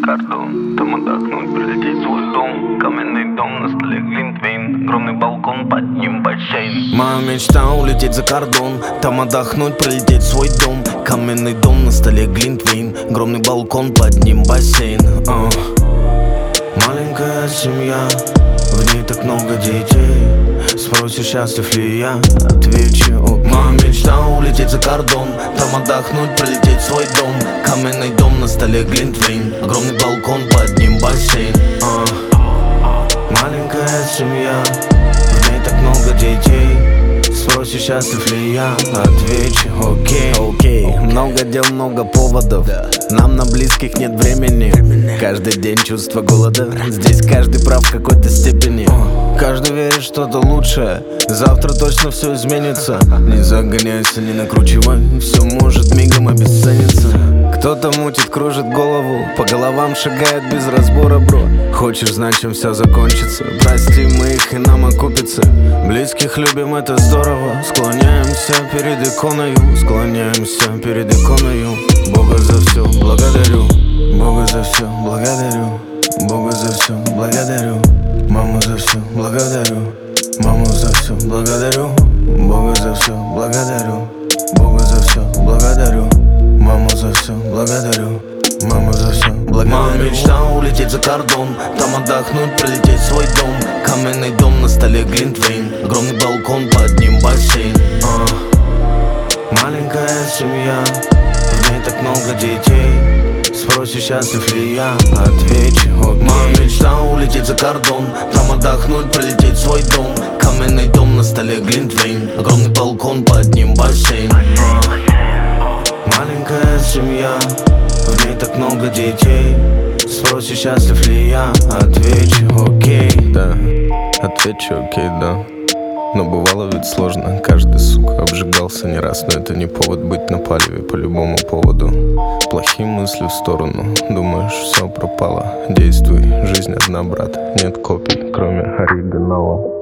кордон, там отдохнуть, прилететь в свой дом. Каменный дом, на столе глинтвейн, огромный балкон, под ним бассейн. Моя мечта улететь за кордон, там отдохнуть, прилететь в свой дом. Каменный дом, на столе глинтвейн, огромный балкон, под ним бассейн. Маленькая семья, в ней так много детей. Спросишь, счастлив ли я, отвечу: моя мечта улететь за кордон, там отдохнуть, прилететь в свой дом. Каменный дом, на столе глинтвейн, огромный балкон, под ним бассейн. Маленькая семья, в ней так много детей. Спросишь, счастлив ли я, отвечу: окей. Много дел, много поводов, нам на близких нет времени. Каждый день чувство голода, здесь каждый прав в какой-то степени. Каждый верит что-то лучшее, завтра точно все изменится. Не загоняйся, не накручивай, все может мигом обесцениться. Кто-то мутит, кружит голову, по головам шагает без разбора, бро. Хочешь знать, чем все закончится? Прости, мы их и нам окупится. Близких любим, это здорово. Склоняемся перед иконою, склоняемся перед иконою. Бога за все благодарю, Бога за все благодарю, Бога за все благодарю. Маму за все благодарю, маму за все благодарю. Бога за все благодарю, Бога за все благодарю. Маму за все благодарю, маму за все благодарю. Моя мечта улететь за кордон, там отдохнуть, прилететь в свой дом. Каменный дом, на столе глинтвейн, огромный балкон, под ним бассейн. Маленькая семья, в ней так много детей. Спросишь, счастлив ли я, отвечу: моя мечта улететь за кордон, там отдохнуть, прилететь в свой дом. Каменный дом, на столе глинтвейн, огромный балкон, под ним бассейн. Маленькая семья, в ней так много детей. Спросишь, счастлив ли я, отвечу: окей. Да, отвечу: окей, да. Но бывало ведь сложно, каждый, сука, обжигался не раз. Но это не повод быть на палеве по любому поводу. Плохие мысли в сторону, думаешь, все пропало. Действуй, жизнь одна, брат, нет копий, кроме оригинала.